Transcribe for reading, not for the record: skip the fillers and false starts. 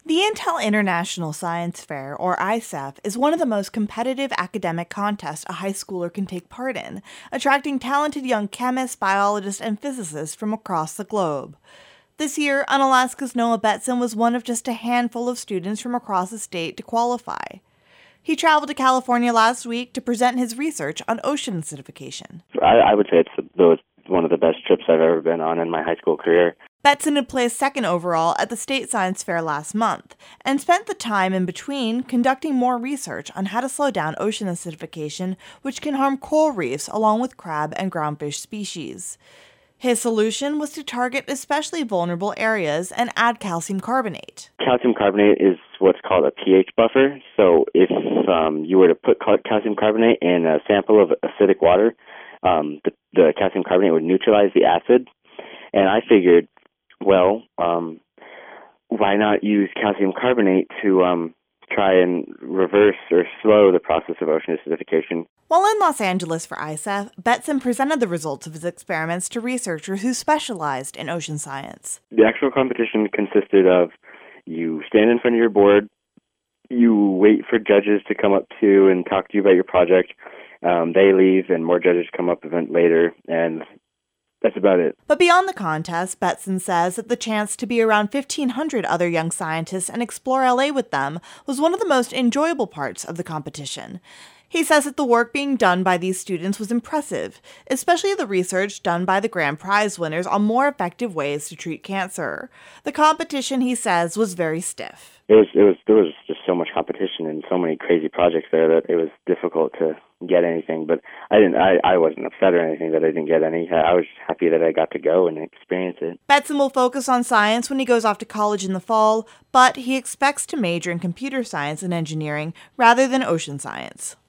The Intel International Science Fair, or ISAF, is one of the most competitive academic contests a high schooler can take part in, attracting talented young chemists, biologists, and physicists from across the globe. This year, Unalaska's Noah Betson was one of just a handful of students from across the state to qualify. He traveled to California last week to present his research on ocean acidification. I would say it's one of the best trips I've ever been on in my high school career. Betson had placed second overall at the State Science Fair last month and spent the time in between conducting more research on how to slow down ocean acidification, which can harm coral reefs along with crab and groundfish species. His solution was to target especially vulnerable areas and add calcium carbonate. Calcium carbonate is what's called a pH buffer. So if you were to put calcium carbonate in a sample of acidic water, the calcium carbonate would neutralize the acid. And I figured, well, why not use calcium carbonate to try and reverse or slow the process of ocean acidification? While in Los Angeles for ISAF, Betson presented the results of his experiments to researchers who specialized in ocean science. The actual competition consisted of you stand in front of your board, you wait for judges to come up to and talk to you about your project. They leave, and more judges come up event later, and that's about it. But beyond the contest, Betson says that the chance to be around 1,500 other young scientists and explore LA with them was one of the most enjoyable parts of the competition. He says that the work being done by these students was impressive, especially the research done by the grand prize winners on more effective ways to treat cancer. The competition, he says, was very stiff. There was just so much competition and so many crazy projects there that it was difficult to get anything. But I wasn't upset or anything that I didn't get any. I was happy that I got to go and experience it. Betson will focus on science when he goes off to college in the fall, but he expects to major in computer science and engineering rather than ocean science.